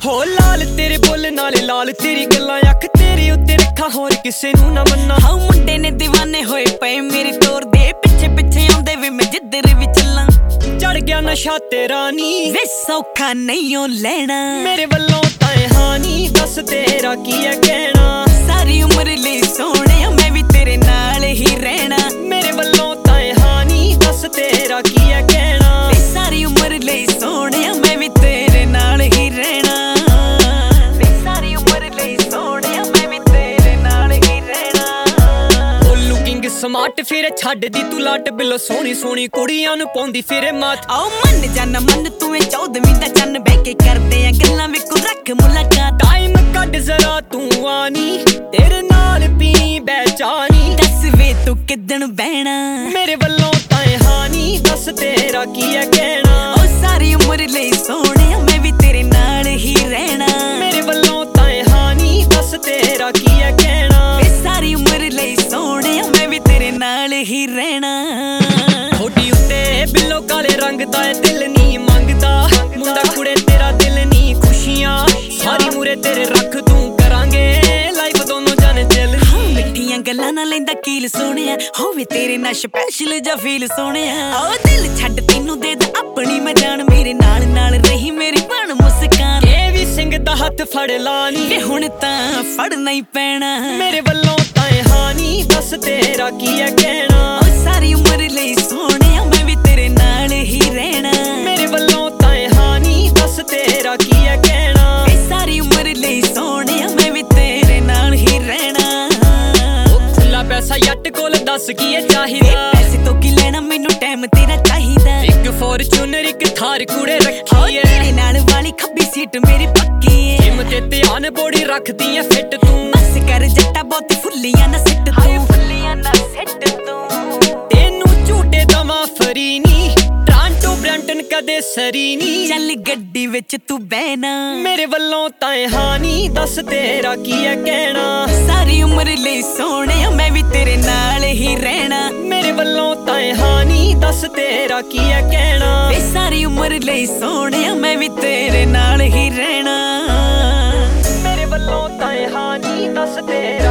ਹੋ ਲਾਲ ਤੇਰੇ ਬੋਲ ਨਾਲੇ ਲਾਲ ਤੇਰੀ ਗੱਲਾਂ ਅੱਖ ਤੇਰੇ ਉੱਤੇ ਰੱਖਾਂ ਹੋਰ ਕਿਸੇ ਨੂੰ ਨਾ ਮੰਨਾ ਹਾਂ ਮੁੰਡੇ ਨੇ دیਵਾਨੇ ਹੋਏ ਪਏ ਮੇਰੀ ਤੋਰ ਦੇ ਪਿੱਛੇ ਪਿੱਛੇ ਆਉਂਦੇ ਵੀ ਮੈਂ ਜਿੱਧਰ ਵੀ ਚੱਲਾਂ ਚੜ ਗਿਆ ਨਸ਼ਾ ਤੇਰਾ ਨੀ ਵੇ ਸੌਖਾ ਨਹੀਂ ਓ ਲੈਣਾ ਮੇਰੇ ਵੱਲੋਂ ਤਾਂ ਹਾਨੀ ਦੱਸ ਤੇਰਾ ਕੀ ਹੈ ਕਹਿਣਾ ਸਾਰੀ ਉਮਰ ਲਈ ਸੋਹਣਿਆ ਮੈਂ ਵੀ ਤੇਰੇ ਨਾਲ ਹੀ ਰਹਿਣਾ ਮੇਰੇ ਵੱਲੋਂ ਤਾਂ ਹਾਨੀ ਦੱਸ ਤੇਰਾ ਕੀ ਹੈ ਕਹਿਣਾ ਵੇ ਸਾਰੀ ਉਮਰ ਲਈ ਸੋਹਣਿਆ ਮੈਂ ਵੀ ਤੇਰੇ ਨਾਲ ਹੀ ਰਹਿਣਾ ਵੇ ਸਾਰੀ ਉਮਰ ਲਈ ਸੋਹਣਿਆ ਮੈਂ ਵੀ ਤੇਰੇ ਨਾਲ ਹੀ ਰਹਿਣਾ ਉਹ ਲੁਕਿੰਗ ਸਮਾਰਟ ਫਿਰ ਛੱਡਦੀ ਤੂੰ ਲੱਟ ਬਿੱਲੋ ਸੋਹਣੀ ਸੋਹਣੀ ਕੁੜੀਆਂ ਨੂੰ ਪਾਉਂਦੀ ਫਿਰੇ ਮਾਤ ਆਓ ਮੰਨ ਜਾਨਾ ਮੰਨ ਤੂੰ ਏ 14ਵੀਂ ਦਾ ਚੰਨ ਬਹਿ ਕੇ ਕਰਦੇ ਆ ਗੱਲਾਂ ਵੀ ਕੋ ਰੱਖ ਮੁਲਾਕਾਤ ਟਾਈਮ ਕੱਢ ਜ਼ਰਾ ਤੂੰ ਆਨੀ ਤੇਰੇ ਨਾਲ ਪੀ ਬੈਚਾਨੀ ਦੱਸ ਵੇ ਤੂੰ ਕਿੱਦਣ ਬਹਿਣਾ ਮੇਰੇ ਵੱਲੋਂ ਤਾਂ ਹਾਨੀ ਦੱਸ ਤੇਰਾ ਕੀ ਹੈ ਕਹਿਣਾ ਓ ਸਾਰੀ ਉਮਰ ਲਈ ਸੋਹਣਿਆ ਮੈਂ ਵੀ ਤੇਰੇ ਨਾਲ ਹੀ ਰਹਿਣਾ ਮੇਰੇ ਵੱਲੋਂ ਤਾਂ ਹਾਨੀ ਦੱਸ ਤੇਰਾ ਕੀ ਹੈ ਕਹਿਣਾ ਵੇ ਸਾਰੀ ਉਮਰ ਲਈ ਸੋਹਣਿਆ ਮੈਂ ਵੀ ਤੇਰੇ ਨਾਲ ਹੀ ਰਹਿਣਾ ਥੋੜੀ ਉੱਤੇ ਬਿੱਲੋ ਕਾਲੇ ਰੰਗ ਦਾ ਏ ਦਿਲ ਨਹੀਂ ਮੰਗਦਾ ਮੁੰਡਾ ਕੁੜੇ ਤੇਰਾ ਦਿਲ ਨਹੀਂ ਖੁਸ਼ੀਆਂ ਸਾਰੀ ਮੂਰੇ ਤੇਰੇ ਰੱਖ ਤੂੰ ਕਰਾਂਗੇ ਲਾਈਫ ਦੋਨੋਂ ਜਾਣੇ ਚੱਲ ਮਿੱਠੀਆਂ ਗੱਲਾਂ ਨਾਲ ਲੈਂਦਾ ਕੀਲ ਸੋਹਣਿਆ ਹੋਵੇ ਤੇਰੇ ਨਾਲ ਸਪੈਸ਼ਲ ਜਾਂ ਫੀਲ ਸੋਹਣਿਆ ਓ ਦਿਲ ਛੱਡ ਤੈਨੂੰ ਦੇ ਦਾ ਆਪਣੀ ਮੈਂ ਜਾਨ ਮੇਰੇ ਨਾਲ ਨਾਲ ਰਹੀ ਮੇਰੀ ਬਣ ਮੁਸਕਾਨ ਇਹ ਵੀ ਸਿੰਘ ਦਾ ਹੱਥ ਫੜ ਲਾਣੀ ਵੇ ਹੁਣ ਤਾਂ ਫੜਨਾ ਹੀ ਪੈਣਾ ਮੇਰੇ ਵੱਲੋਂ ਤਾਂ ਹਾਨੀ ਦੱਸ ਤੇਰਾ ਕੀ ਹੈ ਕਹਿਣਾ ਓ ਸਾਰੀ ਉਮਰ ਲਈ ਸੋਹਣਿਆ ਮੈਂ ਵੀ ਤੇਰੇ ਨਾਲ ਹੀ ਰਹਿਣਾ ਮੇਰੇ ਵੱਲੋਂ ਤਾਂ ਹਾਨੀ ਦੱਸ ਤੇਰਾ ਕੀ ਹੈ ਕਹਿਣਾ ਵੇ ਸਾਰੀ ਉਮਰ ਲਈ ਸੋਹਣਿਆ ਮੈਂ ਵੀ ਤੇਰੇ ਨਾਲ ਹੀ ਰਹਿਣਾ ਉਹ ਖੁੱਲਾ ਪੈਸਾ ਜੱਟ ਕੋਲ ਦੱਸ ਕੀ ਹੈ ਵੇ ਚਾਹੀਦਾ ਪੈਸੇ ਤੋਂ ਕੀ ਲੈਣਾ ਮੈਨੂੰ ਟਾਈਮ ਤੇਰਾ ਚਾਹੀਦਾ ਇੱਕ ਫੋਰਚੂਨਰ ਇੱਕ ਥਾਰ ਕੁੜੇ ਓ ਰੱਖੀ ਏ ਤੇਰੇ ਨਾਲ ਵਾਲੀ ਖੱਬੀ ਸੀਟ ਮੇਰੀ ਪੱਕੀ ਏ ਜਿਮ ਤੇ ਧਿਆਨ ਬੋੜੀ ਰੱਖਦੀ ਐ ਫਿੱਟ ਤੂੰ ਬਸ ਕਰ ਜੱਟਾ ਬਹੁਤੀ ਫੁੱਲੀਆਂ ਨਾ ਸਿੱਟ ਤੂੰ ਫੁੱਲੀਆਂ ਨਾ ਸਿੱਟ ਤੂੰ ਤੈਨੂੰ ਝੂਟੇ ਦਵਾ ਫਰੀ ਨੀ ਟ੍ਰਾਂਟੋ ਬ੍ਰੈਂਟਨ ਕਦੇ ਸਰੀ ਨੀ ਚੱਲ ਗੱਡੀ ਵਿੱਚ ਤੂੰ ਬਹਿਣਾ ਮੇਰੇ ਵੱਲੋਂ ਤਾਂ ਹਾਨੀ ਦੱਸ ਤੇਰਾ ਕੀ ਹੈ ਕਹਿਣਾ ਸਾਰੀ ਉਮਰ ਲਈ ਸੋਹਣਿਆ ਮੈਂ ਵੀ ਤੇਰੇ ਨਾਲ ਹੀ ਰਹਿਣਾ ਮੇਰੇ ਵੱਲੋਂ ਤਾਂ ਹਾਨੀ ਦੱਸ ਤੇਰਾ ਕੀ ਹੈ ਕਹਿਣਾ ਵੇ ਸਾਰੀ ਉਮਰ ਲਈ ਸੋਹਣਿਆ ਮੈਂ ਵੀ ਤੇਰੇ ਨਾਲ ਹੀ ਰਹਿਣਾ ਮੇਰੇ ਵੱਲੋਂ ਤਾਂ ਹਾਨੀ ਦੱਸ ਤੇਰਾ